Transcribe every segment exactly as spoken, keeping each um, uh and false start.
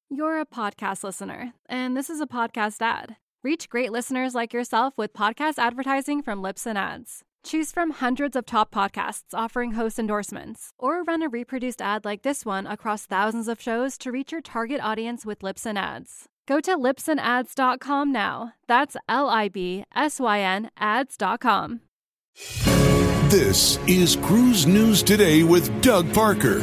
You're a podcast listener, and this is a podcast ad. Reach great listeners like yourself with podcast advertising from Libsyn Ads. Choose from hundreds of top podcasts offering host endorsements, or run a reproduced ad like this one across thousands of shows to reach your target audience with Libsyn Ads. Go to libsyn ads dot com now. That's L I B S Y N ads dot com. This is Cruise News Today with Doug Parker.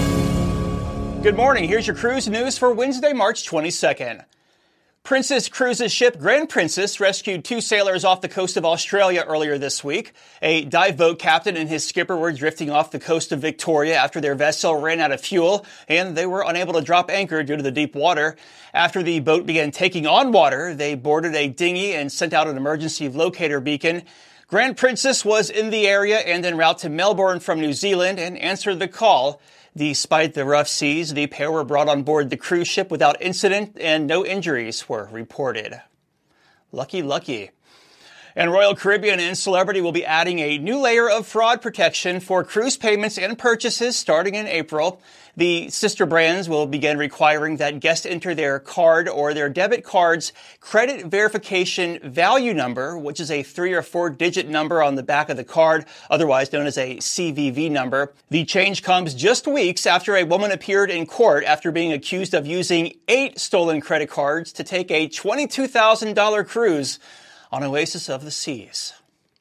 Good morning. Here's your cruise news for Wednesday, March twenty-second. Princess Cruises ship Grand Princess rescued two sailors off the coast of Australia earlier this week. A dive boat captain and his skipper were drifting off the coast of Victoria after their vessel ran out of fuel, and they were unable to drop anchor due to the deep water. After the boat began taking on water, they boarded a dinghy and sent out an emergency locator beacon. Grand Princess was in the area and en route to Melbourne from New Zealand and answered the call. Despite the rough seas, the pair were brought on board the cruise ship without incident and no injuries were reported. Lucky, lucky. And Royal Caribbean and Celebrity will be adding a new layer of fraud protection for cruise payments and purchases starting in April. The sister brands will begin requiring that guests enter their card or their debit card's credit verification value number, which is a three or four digit number on the back of the card, otherwise known as a C V V number. The change comes just weeks after a woman appeared in court after being accused of using eight stolen credit cards to take a twenty-two thousand dollars cruise on Oasis of the Seas.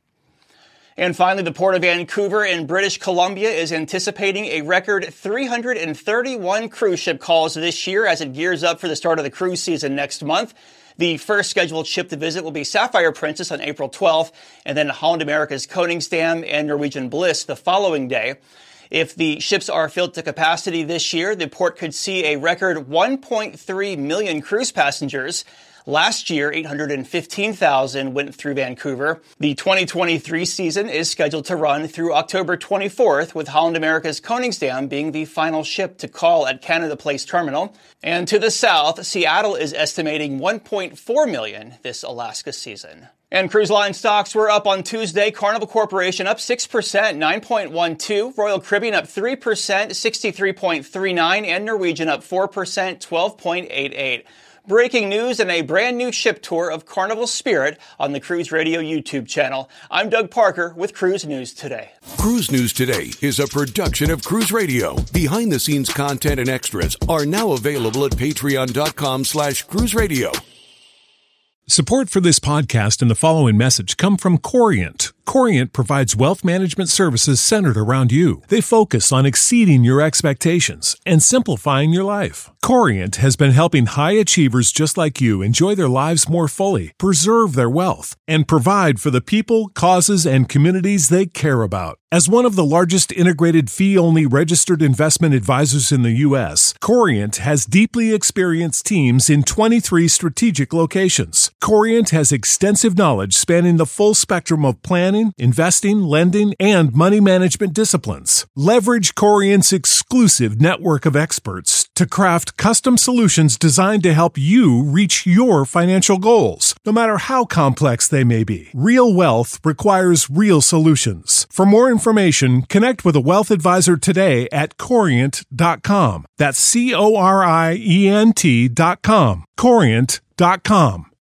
And finally, the Port of Vancouver in British Columbia is anticipating a record three hundred thirty-one cruise ship calls this year as it gears up for the start of the cruise season next month. The first scheduled ship to visit will be Sapphire Princess on April twelfth, and then Holland America's Koningsdam and Norwegian Bliss the following day. If the ships are filled to capacity this year, the port could see a record one point three million cruise passengers. Last year, eight hundred fifteen thousand went through Vancouver. The twenty twenty-three season is scheduled to run through October twenty-fourth, with Holland America's Koningsdam being the final ship to call at Canada Place Terminal. And to the south, Seattle is estimating one point four million this Alaska season. And cruise line stocks were up on Tuesday. Carnival Corporation up six percent, nine point one two. Royal Caribbean up three percent, sixty-three point three nine. And Norwegian up four percent, twelve point eight eight. Breaking news and a brand new ship tour of Carnival Spirit on the Cruise Radio YouTube channel. I'm Doug Parker with Cruise News Today. Cruise News Today is a production of Cruise Radio. Behind-the-scenes content and extras are now available at patreon.com slash cruise radio. Support for this podcast and the following message come from Corient. Corient provides wealth management services centered around you. They focus on exceeding your expectations and simplifying your life. Corient has been helping high achievers just like you enjoy their lives more fully, preserve their wealth, and provide for the people, causes, and communities they care about. As one of the largest integrated fee-only registered investment advisors in the U S, Corient has deeply experienced teams in twenty-three strategic locations. Corient has extensive knowledge spanning the full spectrum of planning, investing, lending, and money management disciplines. Leverage Corient's exclusive network of experts to craft custom solutions designed to help you reach your financial goals, no matter how complex they may be. Real wealth requires real solutions. For more information, connect with a wealth advisor today at corient dot com. That's C O R I E N T dot com. corient dot com.